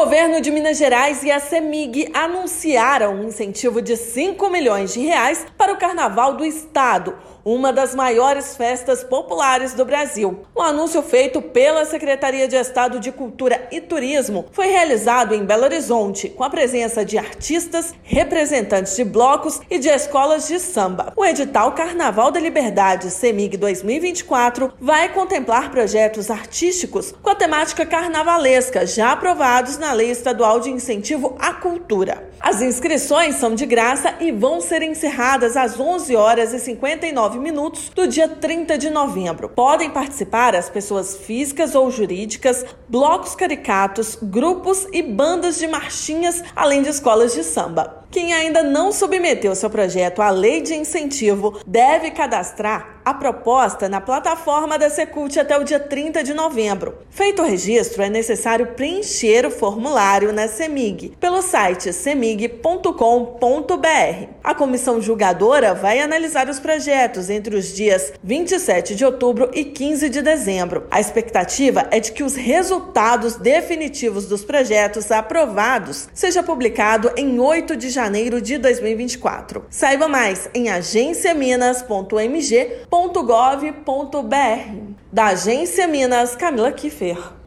governo de Minas Gerais e a CEMIG anunciaram um incentivo de R$5 milhões para o Carnaval do Estado, uma das maiores festas populares do Brasil. O anúncio feito pela Secretaria de Estado de Cultura e Turismo foi realizado em Belo Horizonte, com a presença de artistas, representantes de blocos e de escolas de samba. O edital Carnaval da Liberdade CEMIG 2024 vai contemplar projetos artísticos com a temática carnavalesca, já aprovados na Lei Estadual de Incentivo à Cultura. As inscrições são de graça e vão ser encerradas às 11h59 do dia 30 de novembro. Podem participar as pessoas físicas ou jurídicas, blocos caricatos, grupos e bandas de marchinhas, além de escolas de samba. Quem ainda não submeteu seu projeto à lei de incentivo deve cadastrar a proposta na plataforma da Secult até o dia 30 de novembro. Feito o registro, é necessário preencher o formulário na CEMIG, pelo site cemig.com.br. A comissão julgadora vai analisar os projetos entre os dias 27 de outubro e 15 de dezembro. A expectativa é de que os resultados definitivos dos projetos aprovados seja publicado em 8 de janeiro de 2024. Saiba mais em agenciaminas.mg.gov.br. Da Agência Minas, Camila Kiffer.